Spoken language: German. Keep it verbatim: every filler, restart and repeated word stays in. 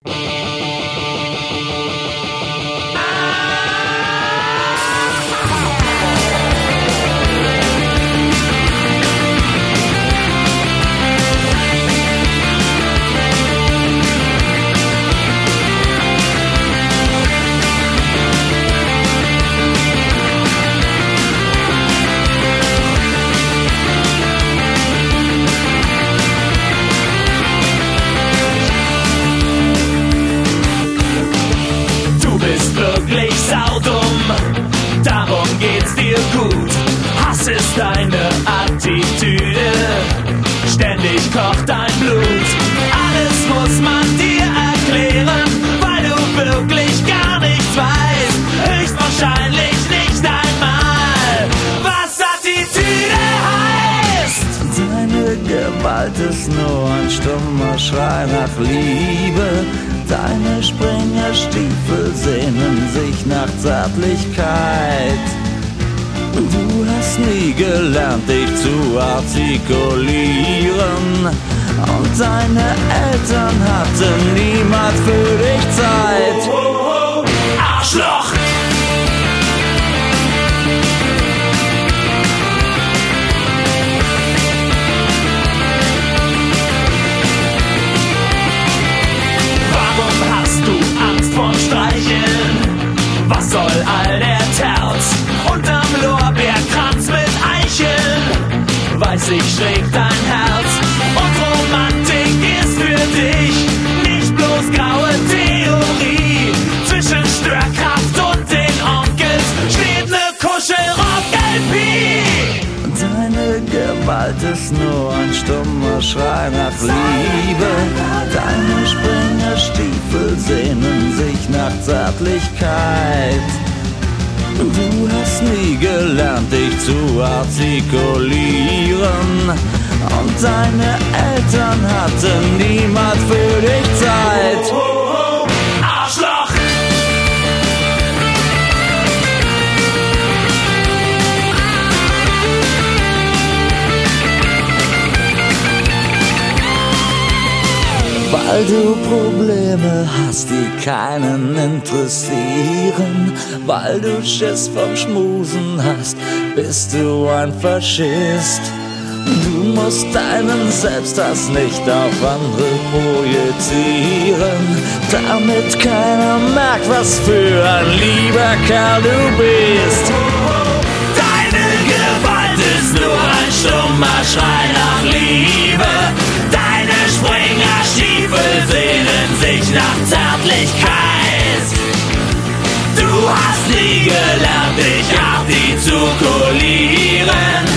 Darum geht's dir gut. Hass ist deine Attitüde, ständig kocht dein Blut. Alles muss man dir erklären, weil du wirklich gar nichts weißt. Höchstwahrscheinlich nicht einmal, was Attitüde heißt. Deine Gewalt ist nur ein stummer Schrei nach Liebe. Deine Springerstiefel sehnen sich nach Zärtlichkeit. Du hast nie gelernt, dich zu artikulieren. Und deine Eltern hatten niemals für dich Zeit. Oh, oh, oh. Arschloch! Was soll all der Terz unterm Lorbeerkranz mit Eicheln? Weiß ich, schlägt dein Herz und Romantik ist für dich nicht bloß graue Theorie. Zwischen Störkraft und den Onkels steht ne Kuschelrock-L P. Deine Gewalt ist nur ein stummer Schrei nach Liebe. Deine Springerstiefel sehnen sich nach Zärtlichkeit. Du hast nie gelernt, dich zu artikulieren. Und deine Eltern hatten niemals für dich Zeit. Oh, oh, oh. Arschloch! Weil du Probleme hast, die keinen interessieren. Weil du Schiss vom Schmusen hast, bist du ein Faschist. Du musst deinen Selbsthass nicht auf andere projizieren, damit keiner merkt, was für ein lieber Kerl du bist. Deine Gewalt ist nur ein stummer Schrei nach Liebe. Deine Springerstiefel sehnen sich nach Zärtlichkeit. Du hast nie gelernt, dich artikulieren.